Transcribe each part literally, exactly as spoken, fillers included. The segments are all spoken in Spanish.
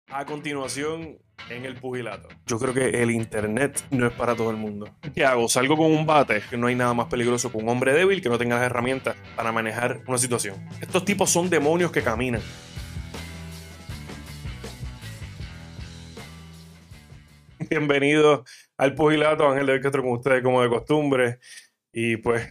A continuación, en el pugilato. Yo creo que el internet no es para todo el mundo. ¿Qué hago? Salgo con un bate, que no hay nada más peligroso que un hombre débil que no tenga las herramientas para manejar una situación. Estos tipos son demonios que caminan. Bienvenidos al pugilato, Ángel de Castro con ustedes como de costumbre. Y pues,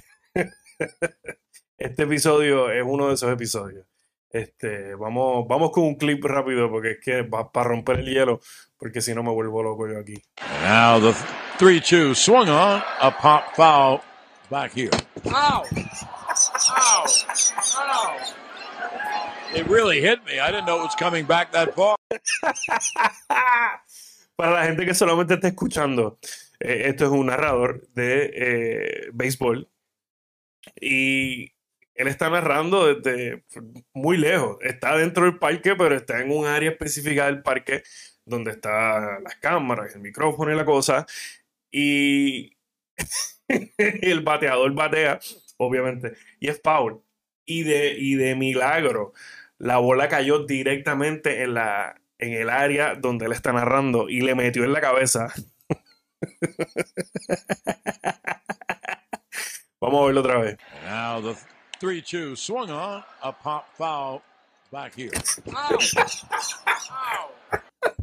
este episodio es uno de esos episodios. Este, vamos, vamos con un clip rápido porque es que va para romper el hielo, porque si no me vuelvo loco yo aquí. Now the three two swung on, a pop foul back here. Ow! Ow! Ow! It really hit me. I didn't know it was coming back that far. Para la gente que solamente está escuchando, eh, esto es un narrador de eh, béisbol y él está narrando desde muy lejos. Está dentro del parque, pero está en un área específica del parque donde están las cámaras, el micrófono y la cosa. Y el bateador batea, obviamente, y es foul. Y de, y de milagro, la bola cayó directamente en, la, en el área donde él está narrando y le metió en la cabeza. Vamos a verlo otra vez. Now the three two swung on, a pop foul back here. Ow! Ow!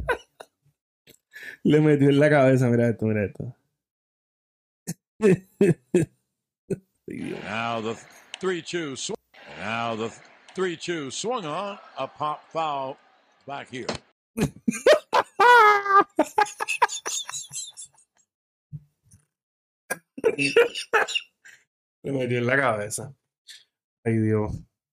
Le metió en la cabeza, mira esto, mira esto. Now the three two swung. Now the three two swung on, a pop foul back here. Le metió en la cabeza. Ay, Dios.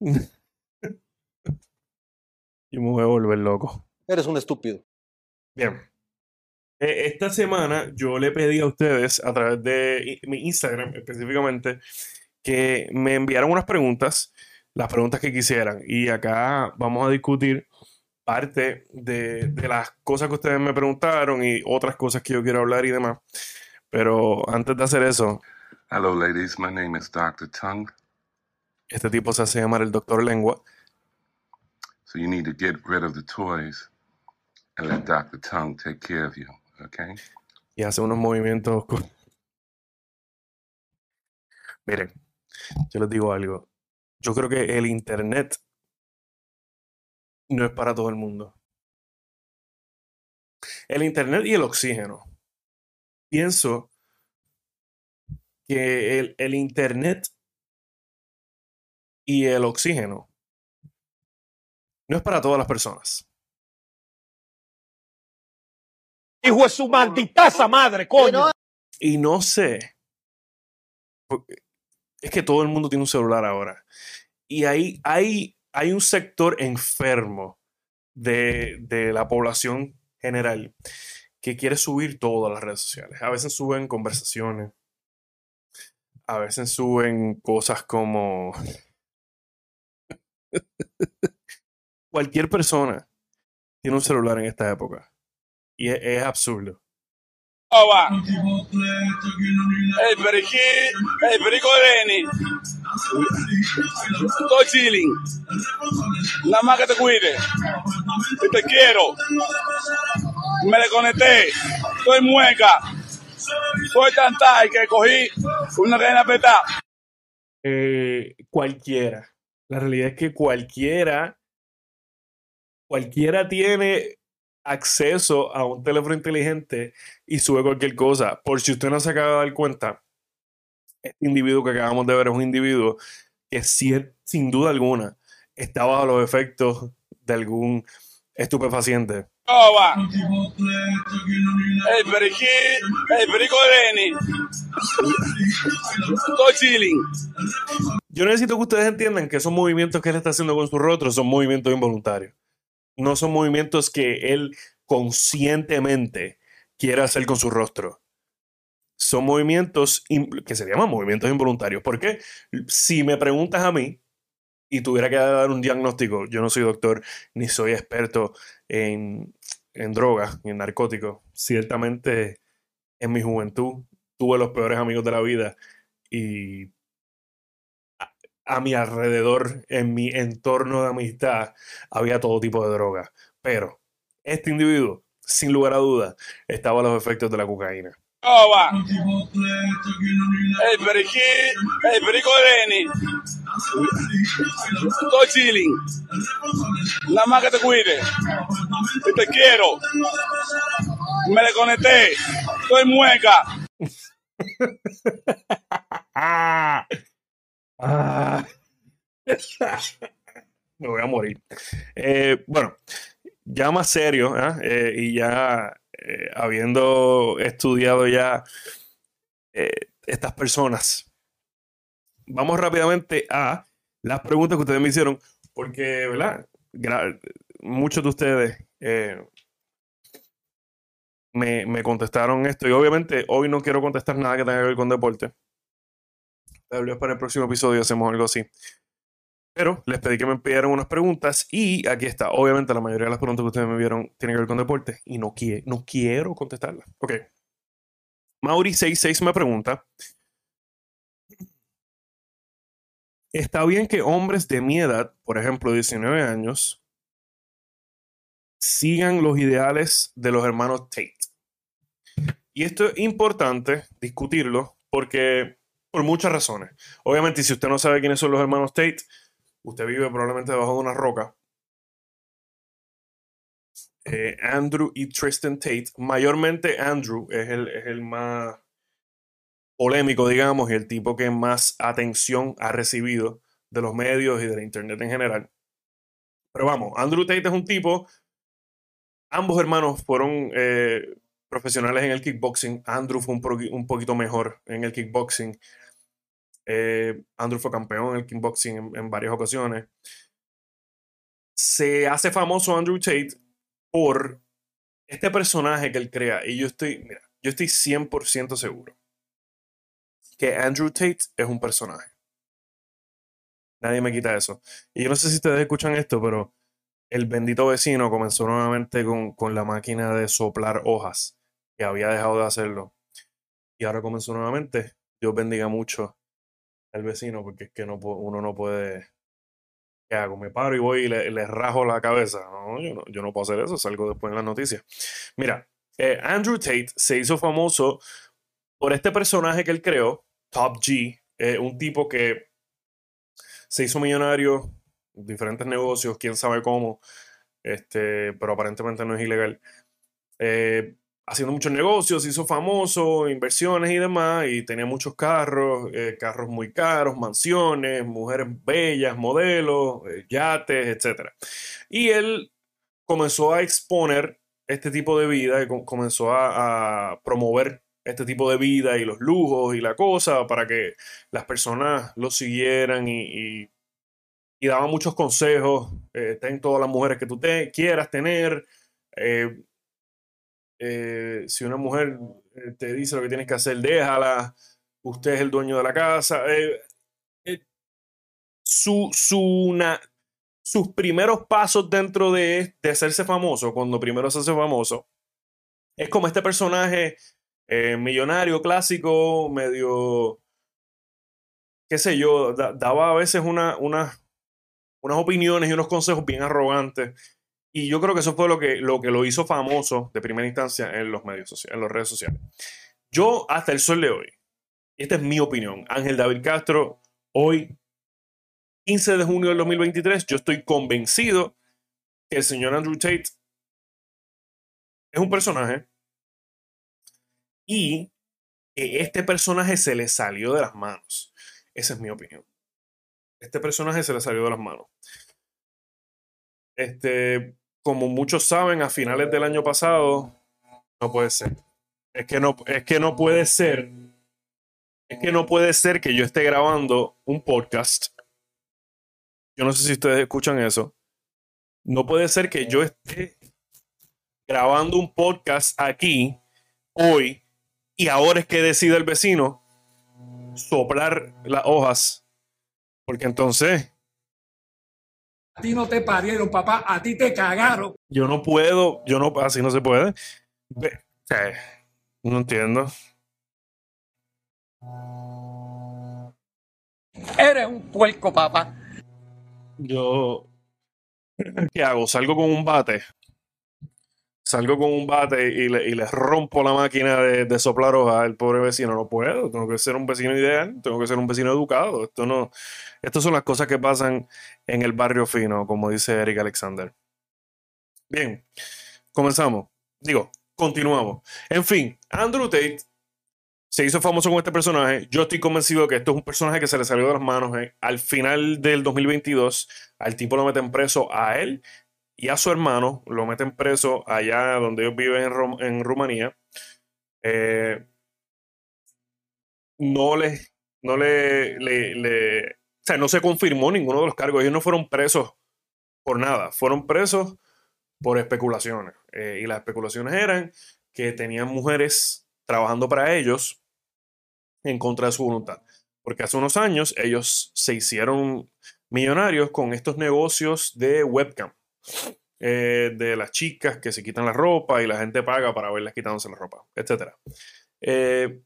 Yo me voy a volver loco. Eres un estúpido. Bien. Eh, esta semana yo le pedí a ustedes, a través de i- mi Instagram específicamente, que me enviaran unas preguntas, las preguntas que quisieran. Y acá vamos a discutir parte de, de las cosas que ustedes me preguntaron y otras cosas que yo quiero hablar y demás. Pero antes de hacer eso, Hello, ladies. My name is doctor Tongue. este tipo se hace llamar el Doctor Lengua. So you need to get rid of the toys and let doctor Tongue take care of you, okay? Y hace unos movimientos. co- Miren, yo les digo algo. Yo creo que el internet no es para todo el mundo. El internet y el oxígeno. Pienso que el, el internet y el oxígeno no es para todas las personas. Hijo de su malditaza madre, coño. Y no sé. porque Es que todo el mundo tiene un celular ahora. Y ahí hay, hay un sector enfermo de, de la población general que quiere subir todo a las redes sociales. A veces suben conversaciones. A veces suben cosas como... Cualquier persona tiene un celular en esta época. Y es, es absurdo. ¿Cómo va? El periquí, el perico de Lenny. Estoy chilling. Nada más que te cuide. Y te quiero. Me desconecté. Estoy mueca. Soy tan tal que cogí una cadena apretada. Eh, cualquiera. La realidad es que cualquiera, cualquiera tiene acceso a un teléfono inteligente y sube cualquier cosa. Por si usted no se acaba de dar cuenta, este individuo que acabamos de ver es un individuo que sí, sin duda alguna está bajo los efectos de algún estupefaciente. ¿Cómo va? El periquí, el perico de Lenny. Estoy chilling. Yo necesito que ustedes entiendan que esos movimientos que él está haciendo con su rostro son movimientos involuntarios. No son movimientos que él conscientemente quiere hacer con su rostro. Son movimientos in- que se llaman movimientos involuntarios. ¿Por qué? Si me preguntas a mí y tuviera que dar un diagnóstico, yo no soy doctor ni soy experto en, en drogas ni en narcóticos. Ciertamente en mi juventud tuve los peores amigos de la vida y a, a mi alrededor, en mi entorno de amistad, había todo tipo de drogas. Pero Este individuo, sin lugar a dudas, estaba a los efectos de la cocaína. ¿Cómo va? El periquí, el perico de Lenny. Estoy chilling. Nada más que te cuide. Y te quiero. Me desconecté. Estoy mueca. Ah, ah. Me voy a morir. Eh, bueno, ya más serio, ¿eh? Eh, y ya eh, habiendo estudiado ya eh, estas personas, vamos rápidamente a las preguntas que ustedes me hicieron, porque, ¿verdad? Gra- muchos de ustedes eh, me, me contestaron esto, y obviamente hoy no quiero contestar nada que tenga que ver con deporte. Tal vez para el próximo episodio hacemos algo así. Pero les pedí que me enviaran unas preguntas y aquí está. Obviamente la mayoría de las preguntas que ustedes me vieron tienen que ver con deporte y no, qui- no quiero contestarlas. Ok. Mauri sesenta y seis me pregunta: ¿está bien que hombres de mi edad, por ejemplo diecinueve años, sigan los ideales de los hermanos Tate? Y esto es importante discutirlo porque por muchas razones. Obviamente, si usted no sabe quiénes son los hermanos Tate, usted vive probablemente debajo de una roca. Eh, Andrew y Tristan Tate, mayormente Andrew es el, es el más polémico, digamos, y el tipo que más atención ha recibido de los medios y de la internet en general. Pero vamos, Andrew Tate es un tipo, ambos hermanos fueron eh, profesionales en el kickboxing. Andrew fue un, pro, un poquito mejor en el kickboxing. Eh, Andrew fue campeón en el kickboxing en, en varias ocasiones. Se hace famoso Andrew Tate por este personaje que él crea. Y yo estoy, mira, yo estoy cien por ciento seguro que Andrew Tate es un personaje. Nadie me quita eso. Y yo no sé si ustedes escuchan esto, pero el bendito vecino comenzó nuevamente con, con la máquina de soplar hojas, que había dejado de hacerlo. Y ahora comenzó nuevamente. Dios bendiga mucho al vecino, porque es que no, uno no puede... ¿Qué hago? ¿Me paro y voy y le, le rajo la cabeza? No yo, no, yo no puedo hacer eso, salgo después en las noticias. Mira, eh, Andrew Tate se hizo famoso por este personaje que él creó, Top G, eh, un tipo que se hizo millonario, diferentes negocios, quién sabe cómo, este, pero aparentemente no es ilegal. Eh, haciendo muchos negocios, se hizo famoso, inversiones y demás, y tenía muchos carros, eh, carros muy caros, mansiones, mujeres bellas, modelos, eh, yates, etcétera. Y él comenzó a exponer este tipo de vida y com- comenzó a, a promover este tipo de vida y los lujos y la cosa para que las personas lo siguieran y, y, y daba muchos consejos. Eh, ten todas las mujeres que tú te, quieras tener. Eh, eh, si una mujer eh, te dice lo que tienes que hacer, déjala. Usted es el dueño de la casa. Eh, eh, su, su, na- sus primeros pasos dentro de, de hacerse famoso, cuando primero se hace famoso, es como este personaje eh, millonario, clásico, medio, qué sé yo, da- daba a veces una, una, unas opiniones y unos consejos bien arrogantes. Y yo creo que eso fue lo que, lo que lo hizo famoso de primera instancia en los medios sociales, en las redes sociales. Yo, hasta el sol de hoy, y esta es mi opinión, Ángel David Castro, hoy, quince de junio del dos mil veintitrés, yo estoy convencido que el señor Andrew Tate es un personaje y que este personaje se le salió de las manos. Esa es mi opinión. Este personaje se le salió de las manos. Este, como muchos saben, a finales del año pasado, no puede ser. Es que no, es que no puede ser. Es que no puede ser que yo esté grabando un podcast. Yo no sé si ustedes escuchan eso. No puede ser que yo esté grabando un podcast aquí hoy y ahora es que decide el vecino soplar las hojas. Porque entonces A ti no te parieron, papá, a ti te cagaron. yo no puedo, yo no, así no se puede. Ve- o sea, no entiendo. Eres un puerco, papá. Yo, ¿qué hago? Salgo con un bate salgo con un bate y le, y le rompo la máquina de, de soplar hoja al pobre vecino. No puedo, tengo que ser un vecino ideal, tengo que ser un vecino educado. Esto no, estas son las cosas que pasan en el barrio fino, como dice Eric Alexander. Bien, comenzamos. Digo, continuamos. En fin, Andrew Tate se hizo famoso con este personaje. Yo estoy convencido que esto es un personaje que se le salió de las manos. Eh. Al final del dos mil veintidós, al tipo lo meten preso a él y a su hermano. Lo meten preso allá donde ellos viven en, Rom- en Rumanía. Eh, no le, no le, le, le, o sea, no se confirmó ninguno de los cargos. Ellos no fueron presos por nada. Fueron presos por especulaciones. Eh, y las especulaciones eran que tenían mujeres trabajando para ellos en contra de su voluntad. Porque hace unos años ellos se hicieron millonarios con estos negocios de webcam. Eh, de las chicas que se quitan la ropa y la gente paga para verlas quitándose la ropa, etcétera. Eh,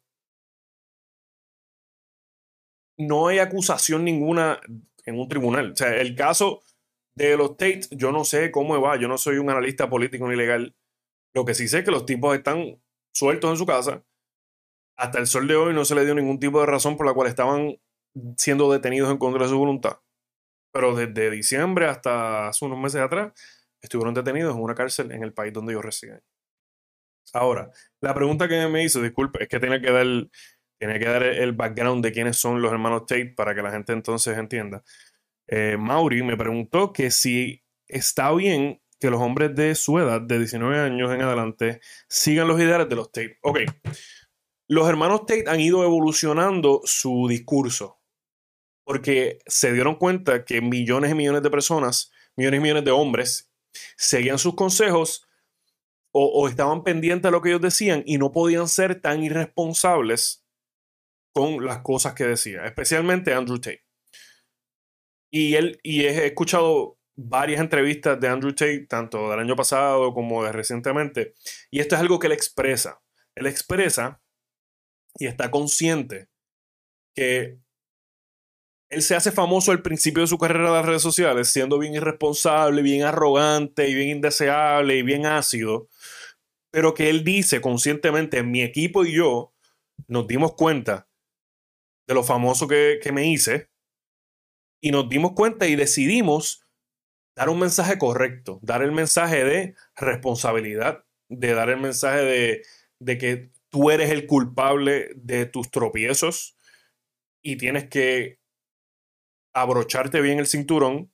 no hay acusación ninguna en un tribunal. O sea, el caso de los Tate, yo no sé cómo va. Yo no soy un analista político ni legal. Lo que sí sé es que los tipos están sueltos en su casa. Hasta el sol de hoy no se le dio ningún tipo de razón por la cual estaban siendo detenidos en contra de su voluntad. Pero desde diciembre hasta hace unos meses atrás estuvieron detenidos en una cárcel en el país donde ellos residen. Ahora, la pregunta que me hizo, disculpe, es que tiene que dar, tiene que dar el background de quiénes son los hermanos Tate para que la gente entonces entienda. Eh, Mauri me preguntó que si está bien que los hombres de su edad, de diecinueve años en adelante, sigan los ideales de los Tate. Ok, los hermanos Tate han ido evolucionando su discurso porque se dieron cuenta que millones y millones de personas, millones y millones de hombres, seguían sus consejos o, o estaban pendientes de lo que ellos decían y no podían ser tan irresponsables con las cosas que decía, especialmente Andrew Tate. Y, él, y he escuchado varias entrevistas de Andrew Tate, tanto del año pasado como de recientemente, y esto es algo que él expresa. Él expresa y está consciente que él se hace famoso al principio de su carrera de las redes sociales siendo bien irresponsable, bien arrogante y bien indeseable y bien ácido, pero que él dice conscientemente, mi equipo y yo nos dimos cuenta de lo famoso que, que me hice y nos dimos cuenta y decidimos dar un mensaje correcto, dar el mensaje de responsabilidad, de dar el mensaje de, de que tú eres el culpable de tus tropiezos y tienes que abrocharte bien el cinturón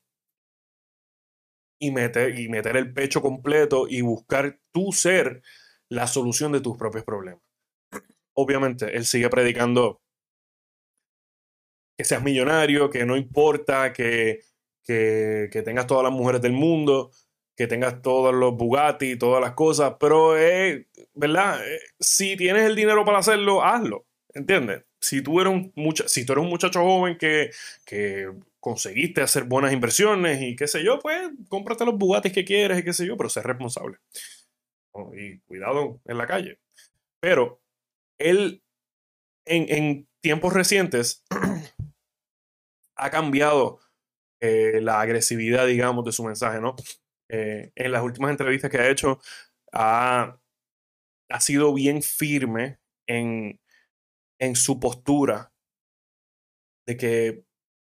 y meter, y meter el pecho completo y buscar tú ser la solución de tus propios problemas. Obviamente, él sigue predicando que seas millonario, que no importa, que, que, que tengas todas las mujeres del mundo, que tengas todos los Bugatti, todas las cosas, pero, eh, ¿verdad? Eh, si tienes el dinero para hacerlo, hazlo, ¿entiendes? Si tú eres un, mucha, si tú eres un muchacho joven que, que conseguiste hacer buenas inversiones y qué sé yo, pues cómprate los Bugattis que quieres y qué sé yo, pero sé responsable. Oh, y cuidado en la calle. Pero él, en, en tiempos recientes, ha cambiado eh, la agresividad, digamos, de su mensaje, ¿no? Eh, en las últimas entrevistas que ha hecho, ha, ha sido bien firme en, en su postura de que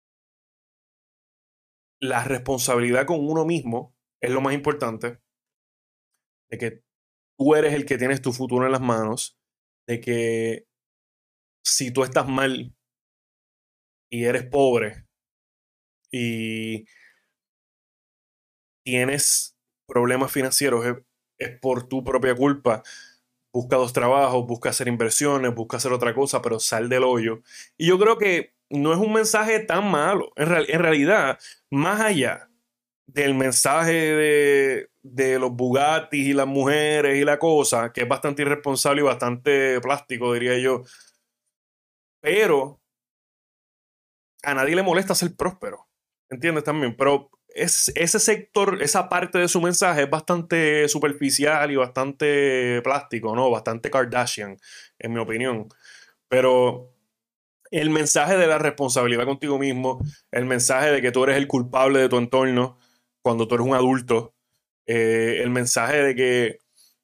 la responsabilidad con uno mismo es lo más importante, de que tú eres el que tienes tu futuro en las manos, de que si tú estás mal y eres pobre y tienes problemas financieros, es, es por tu propia culpa. Busca dos trabajos, busca hacer inversiones, busca hacer otra cosa, pero sal del hoyo. Y yo creo que no es un mensaje tan malo. En, real, en realidad, más allá del mensaje de, de los Bugattis y las mujeres y la cosa, que es bastante irresponsable y bastante plástico, diría yo, pero a nadie le molesta ser próspero, ¿entiendes? También, pero es, ese sector, esa parte de su mensaje es bastante superficial y bastante plástico, ¿no? Bastante Kardashian, en mi opinión. Pero el mensaje de la responsabilidad contigo mismo, el mensaje de que tú eres el culpable de tu entorno cuando tú eres un adulto, eh, el mensaje de que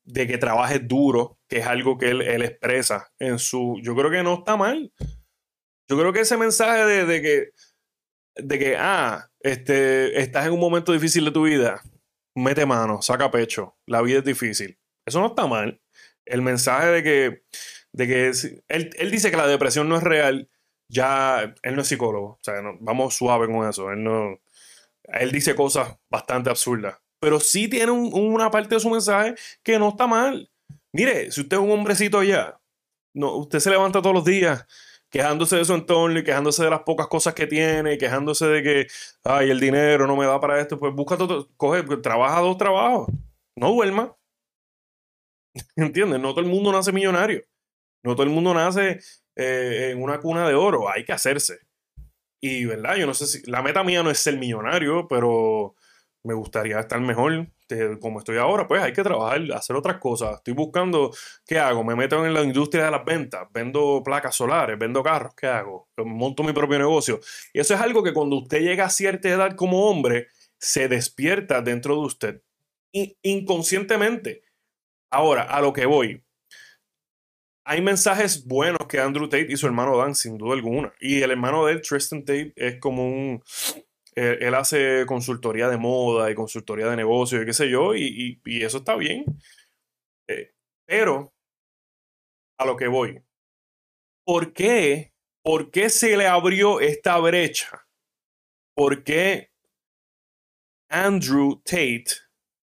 de que trabajes duro, que es algo que él, él expresa en su... Yo creo que no está mal. Yo creo que ese mensaje de, de que, de que, ah, este, estás en un momento difícil de tu vida, mete mano, saca pecho, la vida es difícil. Eso no está mal. El mensaje de que, de que es- él, él dice que la depresión no es real, ya él no es psicólogo. O sea, no- vamos suave con eso. Él no, él dice cosas bastante absurdas, pero sí tiene un- una parte de su mensaje que no está mal. Mire, si usted es un hombrecito ya, no, usted se levanta todos los días quejándose de su entorno y quejándose de las pocas cosas que tiene y quejándose de que, ay, el dinero no me da para esto, pues busca todo, coge, trabaja dos trabajos, no duerma, ¿entiendes? No todo el mundo nace millonario, no todo el mundo nace eh, en una cuna de oro, hay que hacerse. Y, ¿verdad? Yo no sé si, la meta mía no es ser millonario, pero me gustaría estar mejor de como estoy ahora. Pues hay que trabajar, hacer otras cosas. Estoy buscando, ¿qué hago? Me meto en la industria de las ventas, vendo placas solares, vendo carros, ¿qué hago? Monto mi propio negocio. Y eso es algo que cuando usted llega a cierta edad como hombre, se despierta dentro de usted. Y inconscientemente. Ahora, a lo que voy. Hay mensajes buenos que Andrew Tate y su hermano dan, sin duda alguna. Y el hermano de él, Tristan Tate, es como un... Él, él hace consultoría de moda y consultoría de negocios y qué sé yo, y, y- y eso está bien. Eh, pero, a lo que voy, ¿por qué? ¿Por qué se le abrió esta brecha? ¿Por qué Andrew Tate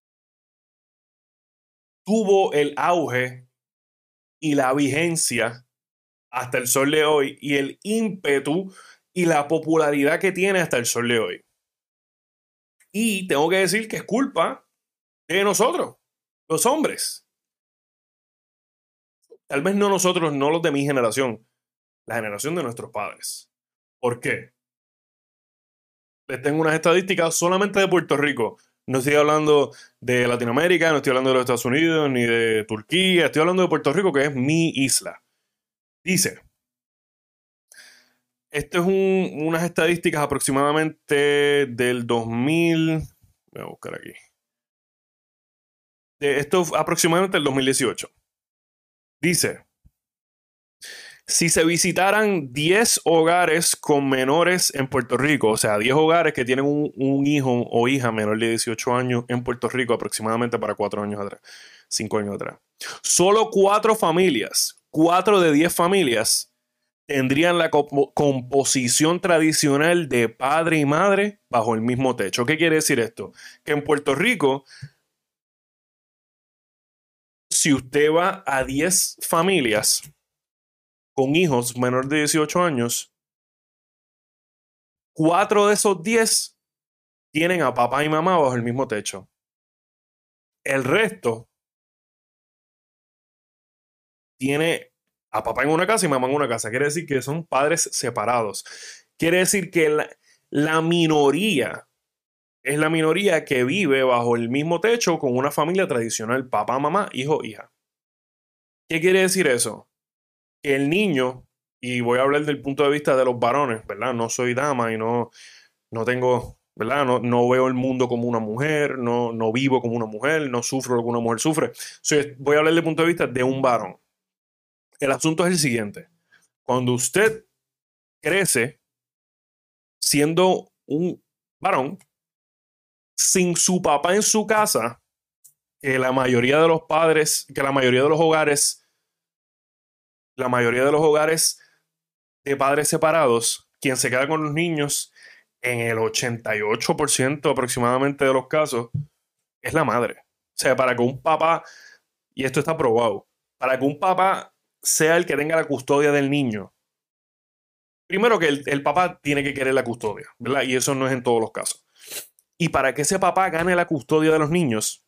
tuvo el auge y la vigencia hasta el sol de hoy y el ímpetu y la popularidad que tiene hasta el sol de hoy? Y tengo que decir que es culpa de nosotros, los hombres. Tal vez no nosotros, no los de mi generación, la generación de nuestros padres. ¿Por qué? Les tengo unas estadísticas solamente de Puerto Rico. No estoy hablando de Latinoamérica, no estoy hablando de los Estados Unidos, ni de Turquía. Estoy hablando de Puerto Rico, que es mi isla. Dice, esto es un- unas estadísticas aproximadamente del dos mil. Voy a buscar aquí. De esto es aproximadamente el dos mil dieciocho. Dice, si se visitaran diez hogares con menores en Puerto Rico, o sea, diez hogares que tienen un, un hijo o hija menor de dieciocho años en Puerto Rico, aproximadamente para cuatro años atrás, cinco años atrás, solo cuatro familias, cuatro de diez familias tendrían la compo- composición tradicional de padre y madre bajo el mismo techo. ¿Qué quiere decir esto? Que en Puerto Rico, si usted va a diez familias con hijos menores de dieciocho años, cuatro de esos diez tienen a papá y mamá bajo el mismo techo. El resto tiene a papá en una casa y mamá en una casa. Quiere decir que son padres separados. Quiere decir que la, la minoría es la minoría que vive bajo el mismo techo con una familia tradicional, papá, mamá, hijo, hija. ¿Qué quiere decir eso? Que el niño, y voy a hablar del punto de vista de los varones, ¿verdad? No soy dama y no, no tengo, ¿verdad? No, no veo el mundo como una mujer, no, no vivo como una mujer, no sufro lo que una mujer sufre. Soy- voy a hablar del punto de vista de un varón. El asunto es el siguiente. Cuando usted crece siendo un varón, sin su papá en su casa, que la mayoría de los padres, que la mayoría de los hogares, la mayoría de los hogares de padres separados, quien se queda con los niños en el ochenta y ocho por ciento aproximadamente de los casos, es la madre. O sea, para que un papá, y esto está probado, para que un papá sea el que tenga la custodia del niño, primero que el, el papá tiene que querer la custodia, ¿verdad? Y eso no es en todos los casos. Y para que ese papá gane la custodia de los niños,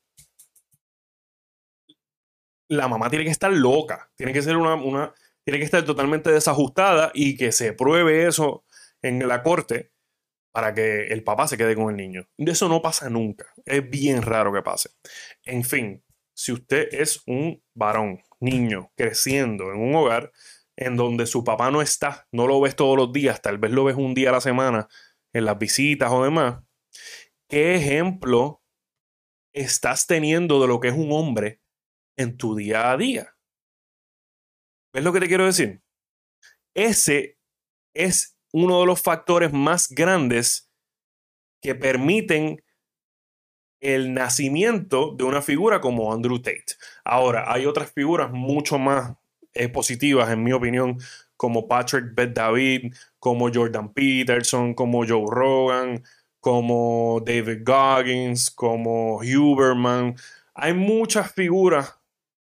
la mamá tiene que estar loca, tiene que ser una, una, tiene que estar totalmente desajustada y que se pruebe eso en la corte para que el papá se quede con el niño. Eso no pasa nunca. Es bien raro que pase. En fin, si usted es un varón, niño, creciendo en un hogar en donde su papá no está, no lo ves todos los días, tal vez lo ves un día a la semana en las visitas o demás, ¿qué ejemplo estás teniendo de lo que es un hombre en tu día a día. ¿Ves lo que te quiero decir? Ese es uno de los factores más grandes que permiten el nacimiento de una figura como Andrew Tate. Ahora, hay otras figuras mucho más eh, positivas, en mi opinión, como Patrick Bet-David, como Jordan Peterson, como Joe Rogan, como David Goggins, como Huberman. Hay muchas figuras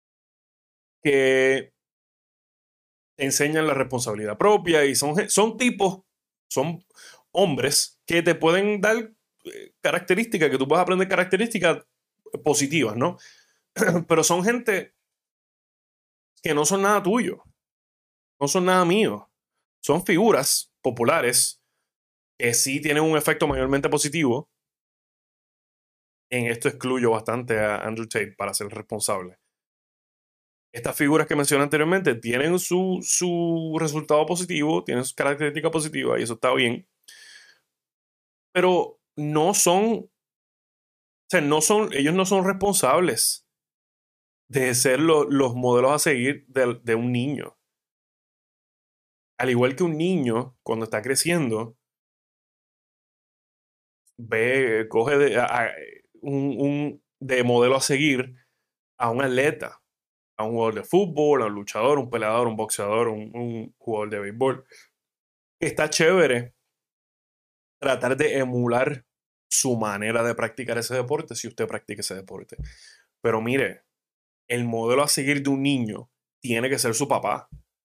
que enseñan la responsabilidad propia y son, son tipos, son hombres que te pueden dar características, que tú puedes aprender características positivas, ¿no? Pero son gente que no son nada tuyo, no son nada mío. Son figuras populares que sí tienen un efecto mayormente positivo. En esto excluyo bastante a Andrew Tate para ser responsable. Estas figuras que mencioné anteriormente tienen su, su resultado positivo, tienen sus características positivas y eso está bien. Pero no son, o sea, no son, ellos no son responsables de ser lo, los modelos a seguir de, de un niño. Al igual que un niño, cuando está creciendo, ve, coge de, a, a, un, un, de modelo a seguir a un atleta, a un jugador de fútbol, a un luchador, un peleador, un boxeador, un, un jugador de béisbol. Está chévere tratar de emular su manera de practicar ese deporte si usted practica ese deporte. Pero mire, el modelo a seguir de un niño tiene que ser su papá.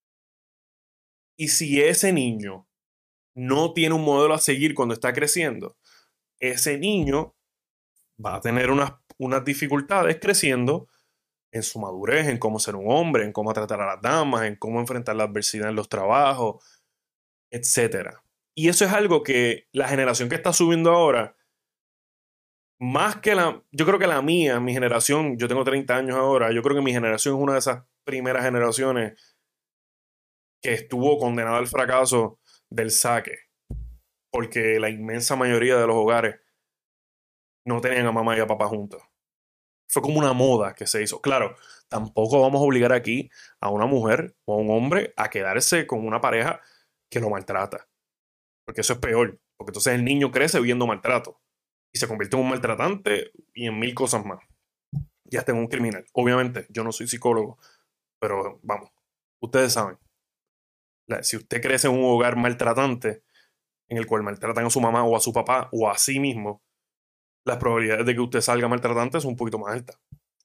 Y si ese niño no tiene un modelo a seguir cuando está creciendo, ese niño va a tener unas, unas dificultades creciendo en su madurez, en cómo ser un hombre, en cómo tratar a las damas, en cómo enfrentar la adversidad en los trabajos, etcétera. Y eso es algo que la generación que está subiendo ahora, más que la, yo creo que la mía, mi generación, yo tengo treinta años ahora, yo creo que mi generación es una de esas primeras generaciones que estuvo condenada al fracaso del saque, porque la inmensa mayoría de los hogares no tenían a mamá y a papá juntos. Fue como una moda que se hizo. Claro, tampoco vamos a obligar aquí a una mujer o a un hombre a quedarse con una pareja que lo maltrata, porque eso es peor, porque entonces el niño crece viendo maltrato y se convierte en un maltratante y en mil cosas más. Ya está en un criminal. Obviamente, yo no soy psicólogo, pero vamos, ustedes saben. La, si usted crece en un hogar maltratante en el cual maltratan a su mamá o a su papá o a sí mismo, las probabilidades de que usted salga maltratante son un poquito más altas.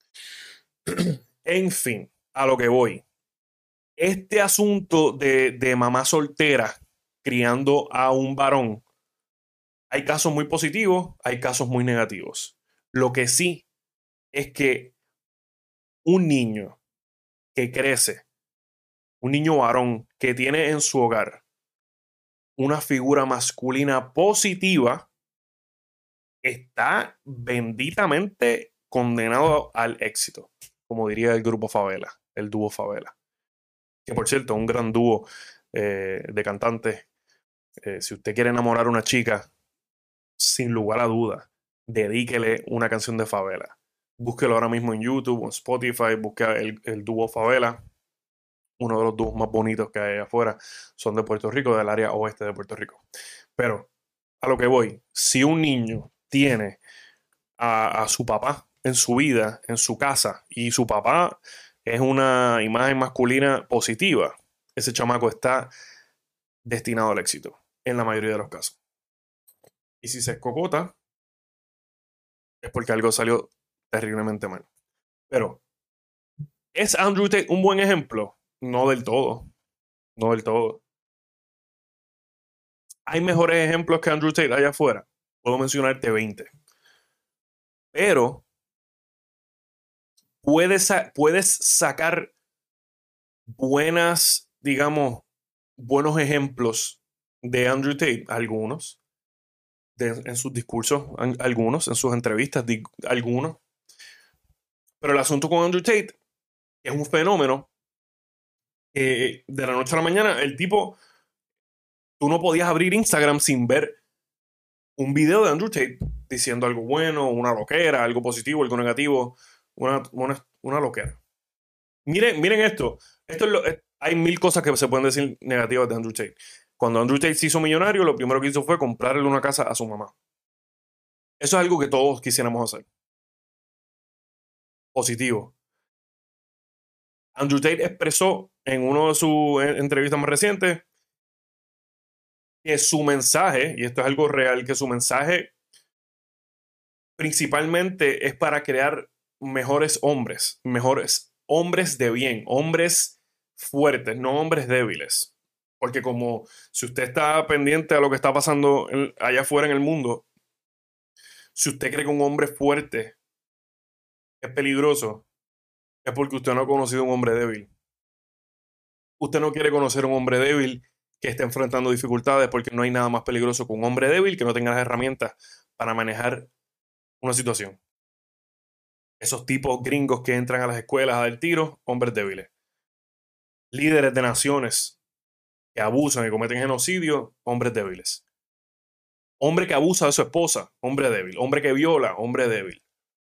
En fin, a lo que voy. Este asunto de, de mamá soltera criando a un varón, hay casos muy positivos, hay casos muy negativos. Lo que sí es que un niño que crece, un niño varón que tiene en su hogar una figura masculina positiva, está benditamente condenado al éxito, como diría el grupo Favela, el dúo Favela. Que por cierto, un gran dúo eh, de cantantes. Eh, si usted quiere enamorar a una chica, sin lugar a duda, dedíquele una canción de Favela. Búsquelo ahora mismo en YouTube o en Spotify, busque el, el dúo Favela. Uno de los dúos más bonitos que hay afuera. Son de Puerto Rico, del área oeste de Puerto Rico. Pero a lo que voy, si un niño tiene a, a su papá en su vida, en su casa, y su papá es una imagen masculina positiva, ese chamaco está destinado al éxito en la mayoría de los casos. Y si se escocota, es porque algo salió terriblemente mal. Pero, ¿es Andrew Tate un buen ejemplo? No del todo. No del todo. ¿Hay mejores ejemplos que Andrew Tate allá afuera? Puedo mencionarte veinte. Pero puedes, puedes sacar buenas, digamos, buenos ejemplos de Andrew Tate, algunos, de, en sus discursos, algunos, en sus entrevistas, di, algunos. Pero el asunto con Andrew Tate es un fenómeno eh, de la noche a la mañana. El tipo, tú no podías abrir Instagram sin ver un video de Andrew Tate diciendo algo bueno, una loquera, algo positivo, algo negativo, una, una, una loquera. Miren, miren esto. Esto es lo, es- hay mil cosas que se pueden decir negativas de Andrew Tate. Cuando Andrew Tate se hizo millonario, lo primero que hizo fue comprarle una casa a su mamá. Eso es algo que todos quisiéramos hacer. Positivo. Andrew Tate expresó en una de sus eh, entrevistas más recientes que su mensaje, y esto es algo real, que su mensaje principalmente es para crear mejores hombres, mejores hombres de bien, hombres fuertes, no hombres débiles. Porque como si usted está pendiente a lo que está pasando en- allá afuera en el mundo, si usted cree que un hombre fuerte es peligroso, es porque usted no ha conocido un hombre débil. Usted no quiere conocer un hombre débil que esté enfrentando dificultades porque no hay nada más peligroso que un hombre débil que no tenga las herramientas para manejar una situación. Esos tipos gringos que entran a las escuelas a dar tiros, hombres débiles. Líderes de naciones que abusan y cometen genocidio, hombres débiles. Hombre que abusa de su esposa, hombre débil. Hombre que viola, hombre débil.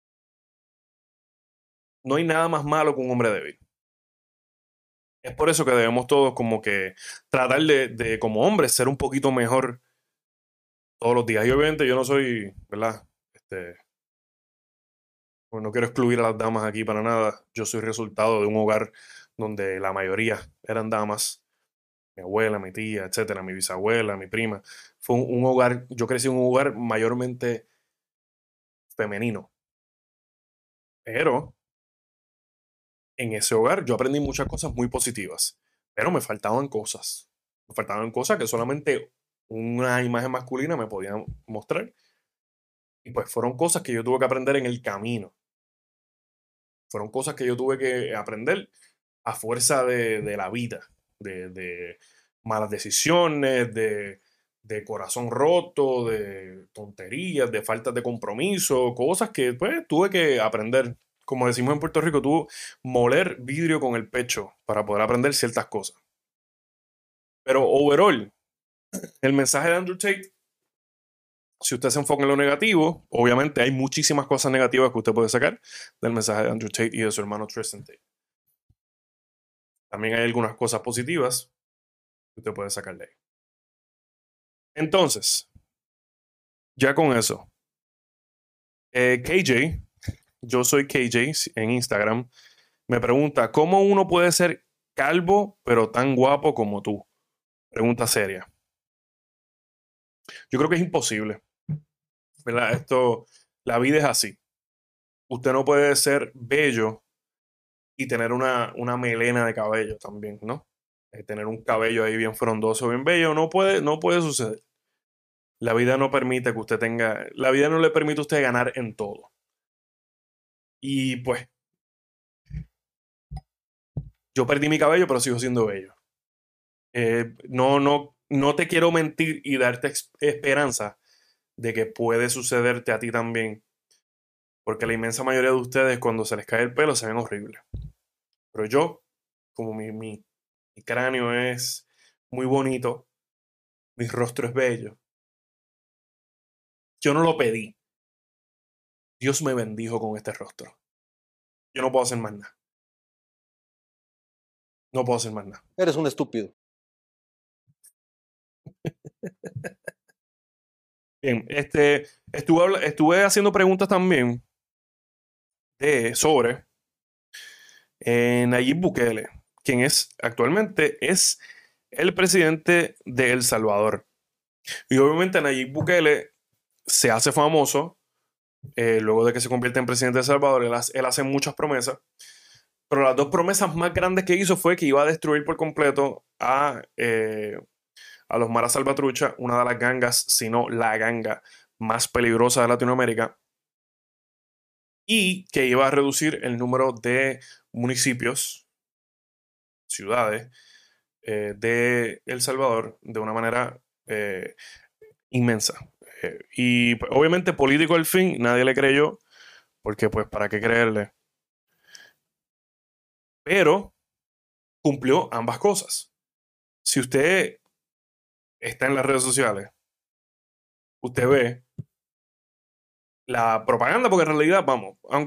No hay nada más malo que un hombre débil. Es por eso que debemos todos como que tratar de, de como hombres, ser un poquito mejor todos los días. Y obviamente yo no soy, ¿verdad? Este, pues no quiero excluir a las damas aquí para nada. Yo soy resultado de un hogar donde la mayoría eran damas. Mi abuela, mi tía, etcétera, mi bisabuela, mi prima. Fue un, un hogar, yo crecí en un hogar mayormente femenino. Pero en ese hogar yo aprendí muchas cosas muy positivas. Pero me faltaban cosas. Me faltaban cosas que solamente una imagen masculina me podía mostrar. Y pues fueron cosas que yo tuve que aprender en el camino. Fueron cosas que yo tuve que aprender a fuerza de, de la vida, de, de malas decisiones, de, de corazón roto, de tonterías, de faltas de compromiso, cosas que pues tuve que aprender. Como decimos en Puerto Rico, tuve moler vidrio con el pecho para poder aprender ciertas cosas. Pero overall, el mensaje de Andrew Tate, si usted se enfoca en lo negativo, obviamente hay muchísimas cosas negativas que usted puede sacar del mensaje de Andrew Tate y de su hermano Tristan Tate. También hay algunas cosas positivas que usted puede sacar de ahí. Entonces, ya con eso, eh, K J, yo soy K J en Instagram, me pregunta, ¿cómo uno puede ser calvo pero tan guapo como tú? Pregunta seria. Yo creo que es imposible, ¿verdad? Esto, la vida es así. Usted no puede ser bello y tener una, una melena de cabello también, ¿no? Eh, tener un cabello ahí bien frondoso, bien bello, no puede, no puede suceder. La vida no permite que usted tenga, la vida no le permite a usted ganar en todo. Y pues, yo perdí mi cabello, pero sigo siendo bello. Eh, no, no, no te quiero mentir y darte ex- esperanza de que puede sucederte a ti también. Porque la inmensa mayoría de ustedes, cuando se les cae el pelo, se ven horribles. Pero yo, como mi, mi, mi cráneo es muy bonito, mi rostro es bello, yo no lo pedí. Dios me bendijo con este rostro. Yo no puedo hacer más nada. No puedo hacer más nada. Eres un estúpido. Bien, este, estuve, habla- estuve haciendo preguntas también de, sobre eh, Nayib Bukele, quien es actualmente es el presidente de El Salvador. Y obviamente Nayib Bukele se hace famoso eh, luego de que se convierte en presidente de El Salvador. Él hace, él hace muchas promesas, pero las dos promesas más grandes que hizo fue que iba a destruir por completo a, eh, a los Maras Salvatrucha, una de las gangas, si no la ganga más peligrosa de Latinoamérica, y que iba a reducir el número de municipios, ciudades, eh, de El Salvador de una manera eh, inmensa. Eh, y pues, obviamente político al fin, nadie le creyó, porque pues para qué creerle. Pero cumplió ambas cosas. Si usted está en las redes sociales, usted ve la propaganda, porque en realidad, vamos, aunque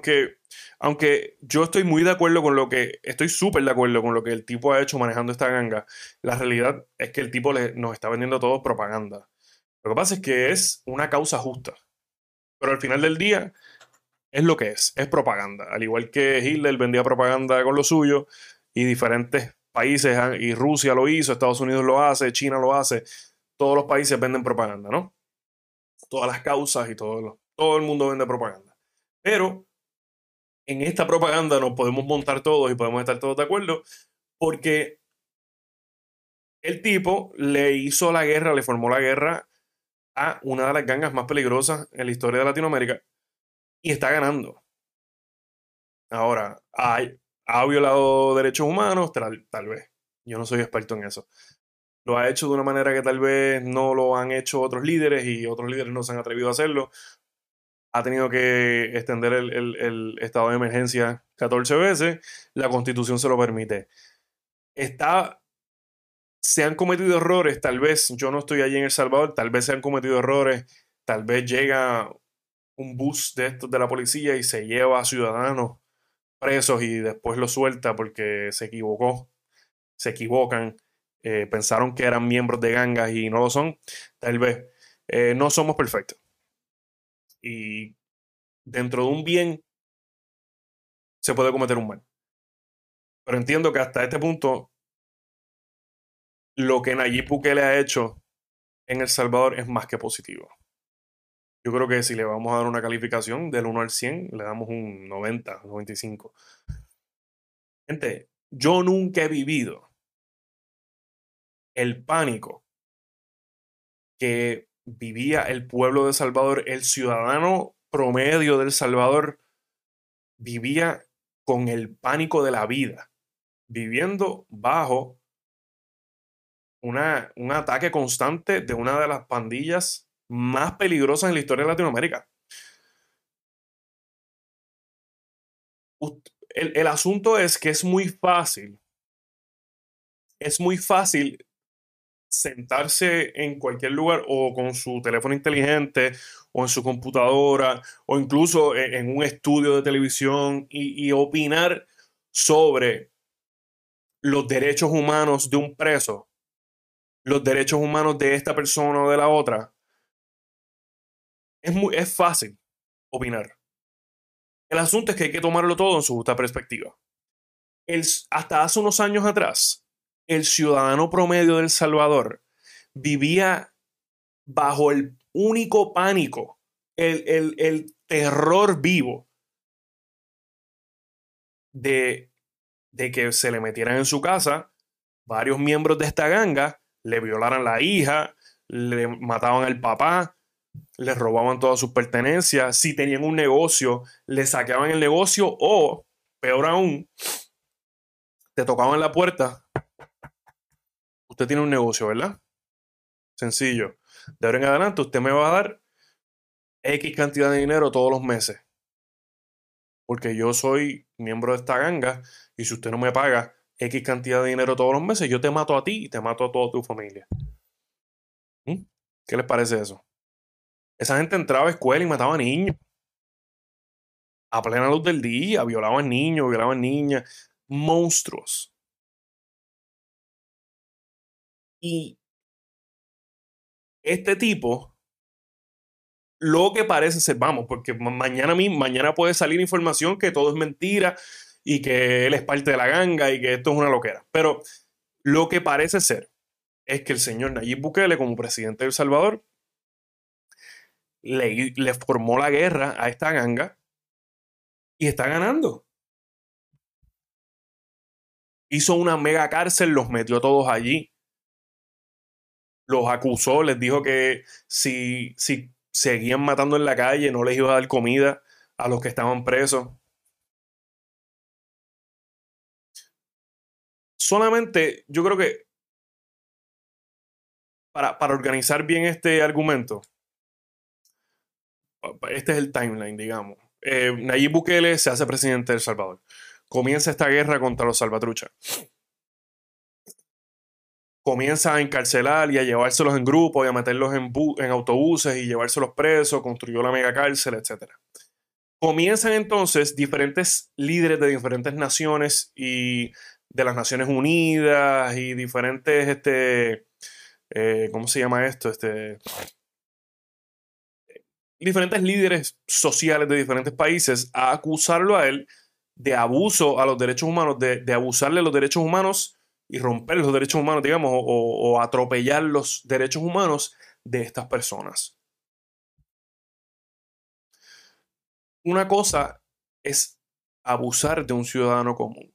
aunque yo estoy muy de acuerdo con lo que, estoy súper de acuerdo con lo que el tipo ha hecho manejando esta ganga, la realidad es que el tipo le, nos está vendiendo a todos propaganda. Lo que pasa es que es una causa justa, pero al final del día es lo que es, es propaganda. Al igual que Hitler vendía propaganda con lo suyo y diferentes países, y Rusia lo hizo, Estados Unidos lo hace, China lo hace, todos los países venden propaganda, ¿no? Todas las causas y todo, lo, todo el mundo vende propaganda. Pero en esta propaganda nos podemos montar todos y podemos estar todos de acuerdo porque el tipo le hizo la guerra, le formó la guerra a una de las gangas más peligrosas en la historia de Latinoamérica y está ganando. Ahora, hay, ha violado derechos humanos, tal, tal vez. Yo no soy experto en eso. Lo ha hecho de una manera que tal vez no lo han hecho otros líderes y otros líderes no se han atrevido a hacerlo. Ha tenido que extender el, el, el estado de emergencia catorce veces. La Constitución se lo permite. Está, se han cometido errores, tal vez. Yo no estoy allí en El Salvador, tal vez se han cometido errores. Tal vez llega un bus de estos de la policía y se lleva a ciudadanos presos y después los suelta porque se equivocó. Se equivocan. Eh, pensaron que eran miembros de gangas y no lo son. Tal vez. Eh, no somos perfectos. Y dentro de un bien se puede cometer un mal. Pero entiendo que hasta este punto lo que Nayib Bukele ha hecho en El Salvador es más que positivo. Yo creo que si le vamos a dar una calificación del uno al cien, le damos un noventa, noventa y cinco. Gente, yo nunca he vivido el pánico que vivía el pueblo de El Salvador, el ciudadano promedio de El Salvador vivía con el pánico de la vida, viviendo bajo una, un ataque constante de una de las pandillas más peligrosas en la historia de Latinoamérica. El, el asunto es que es muy fácil, es muy fácil sentarse en cualquier lugar o con su teléfono inteligente o en su computadora o incluso en, en un estudio de televisión y, y opinar sobre los derechos humanos de un preso, los derechos humanos de esta persona o de la otra. Es, muy, es fácil opinar. El asunto es que hay que tomarlo todo en su justa perspectiva. El, hasta hace unos años atrás, el ciudadano promedio de El Salvador vivía bajo el único pánico, el, el, el terror vivo de, de que se le metieran en su casa varios miembros de esta ganga, le violaran la hija, le mataban al papá, le robaban todas sus pertenencias. Si tenían un negocio, le saqueaban el negocio o, peor aún, te tocaban la puerta. Usted tiene un negocio, ¿verdad? Sencillo. De ahora en adelante usted me va a dar X cantidad de dinero todos los meses. Porque yo soy miembro de esta ganga y si usted no me paga X cantidad de dinero todos los meses, yo te mato a ti y te mato a toda tu familia. ¿Mm? ¿Qué les parece eso? Esa gente entraba a escuela y mataba niños. A plena luz del día, violaban niños, violaban niñas. Monstruos. Y este tipo, lo que parece ser, vamos, porque mañana, mañana puede salir información que todo es mentira y que él es parte de la ganga y que esto es una loquera. Pero lo que parece ser es que el señor Nayib Bukele, como presidente de El Salvador, le, le formó la guerra a esta ganga y está ganando. Hizo una mega cárcel, los metió todos allí. Los acusó, les dijo que si, si seguían matando en la calle no les iba a dar comida a los que estaban presos. Solamente yo creo que para, para organizar bien este argumento, este es el timeline, digamos. Eh, Nayib Bukele se hace presidente de El Salvador. Comienza esta guerra contra los salvatruchas. Comienza a encarcelar y a llevárselos en grupos y a meterlos en, en autobuses y llevárselos presos, construyó la mega cárcel, etcétera. Comienzan entonces diferentes líderes de diferentes naciones y de las Naciones Unidas y diferentes, este, eh, ¿cómo se llama esto? Este, diferentes líderes sociales de diferentes países a acusarlo a él de abuso a los derechos humanos, de, de abusarle los derechos humanos y romper los derechos humanos, digamos, o, o atropellar los derechos humanos de estas personas. Una cosa es abusar de un ciudadano común.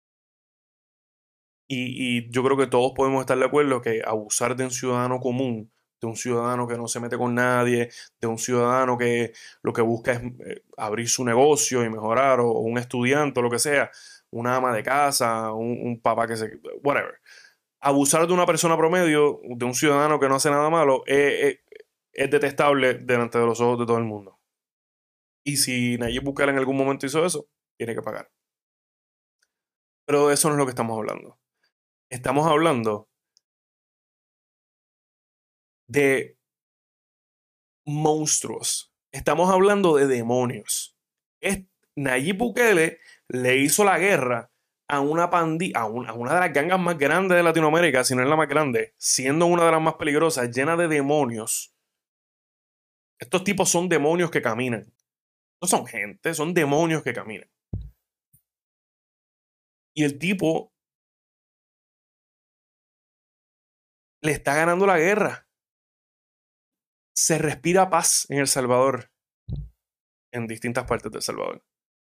Y, y yo creo que todos podemos estar de acuerdo que abusar de un ciudadano común, de un ciudadano que no se mete con nadie, de un ciudadano que lo que busca es eh, abrir su negocio y mejorar, o, o un estudiante o lo que sea, una ama de casa, un, un papá que se... whatever. Abusar de una persona promedio, de un ciudadano que no hace nada malo, es, es, es detestable delante de los ojos de todo el mundo. Y si Nayib Bukele en algún momento hizo eso, tiene que pagar. Pero de eso no es lo que estamos hablando. Estamos hablando de monstruos. Estamos hablando de demonios. Es, Nayib Bukele le hizo la guerra a una pandilla, a, un, a una de las gangas más grandes de Latinoamérica, si no es la más grande, siendo una de las más peligrosas, llena de demonios. Estos tipos son demonios que caminan. No son gente, son demonios que caminan. Y el tipo le está ganando la guerra. Se respira paz en El Salvador, en distintas partes de El Salvador.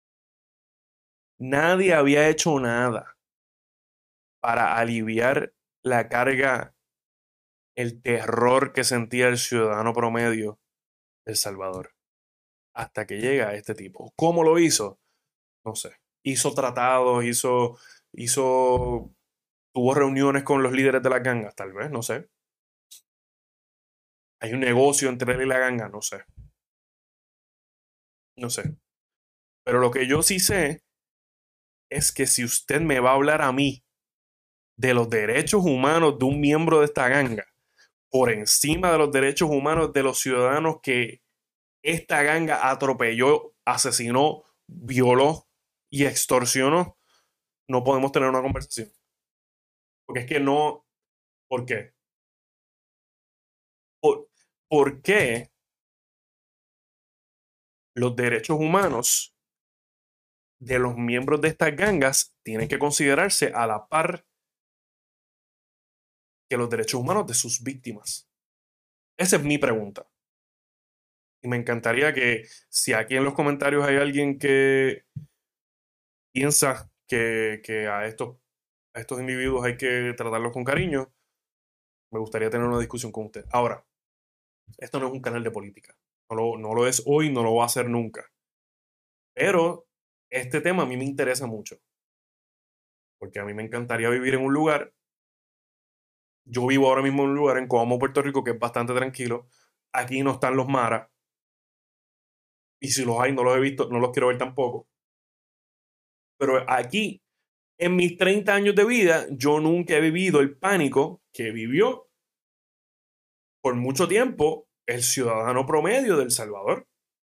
Nadie había hecho nada para aliviar la carga, el terror que sentía el ciudadano promedio de El Salvador. Hasta que llega este tipo. ¿Cómo lo hizo? No sé. Hizo tratados, hizo, hizo, tuvo reuniones con los líderes de las gangas, tal vez, no sé. Hay un negocio entre él y la ganga, no sé. No sé. Pero lo que yo sí sé es que si usted me va a hablar a mí de los derechos humanos de un miembro de esta ganga por encima de los derechos humanos de los ciudadanos que esta ganga atropelló, asesinó, violó y extorsionó, no podemos tener una conversación. Porque es que no... ¿Por qué? ¿Por, ¿por qué los derechos humanos de los miembros de estas gangas tienen que considerarse a la par que los derechos humanos de sus víctimas? Esa es mi pregunta. Y me encantaría que si aquí en los comentarios hay alguien que piensa que, que a, estos, a estos individuos hay que tratarlos con cariño, me gustaría tener una discusión con usted. Ahora, esto no es un canal de política. No lo, no lo es hoy, no lo va a ser nunca. Pero este tema a mí me interesa mucho. Porque a mí me encantaría vivir en un lugar. Yo vivo ahora mismo en un lugar en Coamo, Puerto Rico, que es bastante tranquilo. Aquí no están los maras. Y si los hay, no los he visto, no los quiero ver tampoco. Pero aquí, en mis treinta años de vida, yo nunca he vivido el pánico que vivió por mucho tiempo el ciudadano promedio de El Salvador.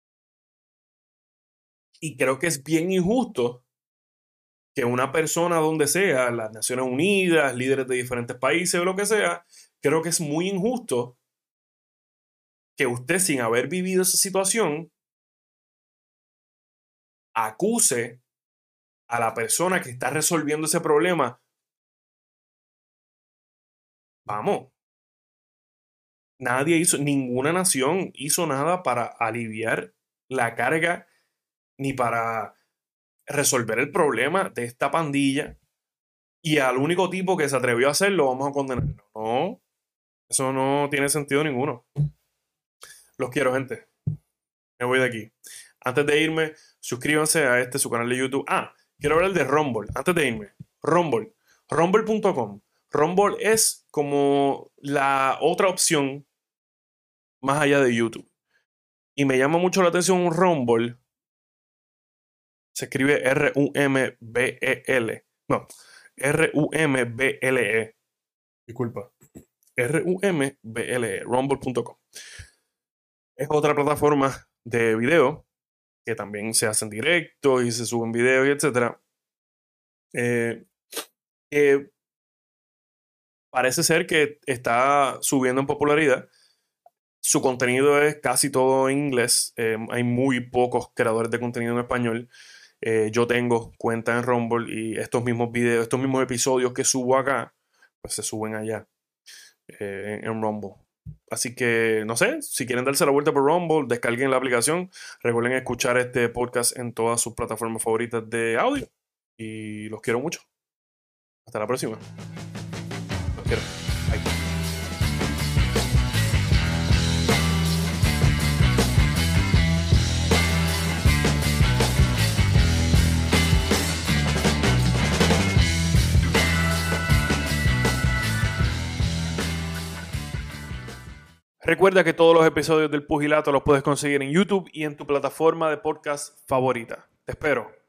Y creo que es bien injusto que una persona donde sea, las Naciones Unidas, líderes de diferentes países o lo que sea, creo que es muy injusto que usted, sin haber vivido esa situación, acuse a la persona que está resolviendo ese problema. Vamos. Nadie hizo, ninguna nación hizo nada para aliviar la carga ni para resolver el problema de esta pandilla. Y al único tipo que se atrevió a hacerlo, vamos a condenarlo. No, eso no tiene sentido ninguno. Los quiero, gente. Me voy de aquí. Antes de irme, suscríbanse a este, su canal de YouTube. Ah, quiero hablar de Rumble. Antes de irme, Rumble. Rumble punto com. Rumble es como la otra opción más allá de YouTube. Y me llama mucho la atención un Rumble. Se escribe R U M B E L. No, R U M B L E. Disculpa. R U M B L E. Rumble punto com. Es otra plataforma de video que también se hacen directos y se suben videos y etcétera. Eh, eh, parece ser que está subiendo en popularidad. Su contenido es casi todo en inglés. Eh, hay muy pocos creadores de contenido en español. Eh, yo tengo cuenta en Rumble y estos mismos videos, estos mismos episodios que subo acá, pues se suben allá eh, en, en Rumble. Así que, no sé, si quieren darse la vuelta por Rumble, descarguen la aplicación. Recuerden escuchar este podcast en todas sus plataformas favoritas de audio. Y los quiero mucho. Hasta la próxima. Los quiero. Bye. Recuerda que todos los episodios del Pugilato los puedes conseguir en YouTube y en tu plataforma de podcast favorita. Te espero.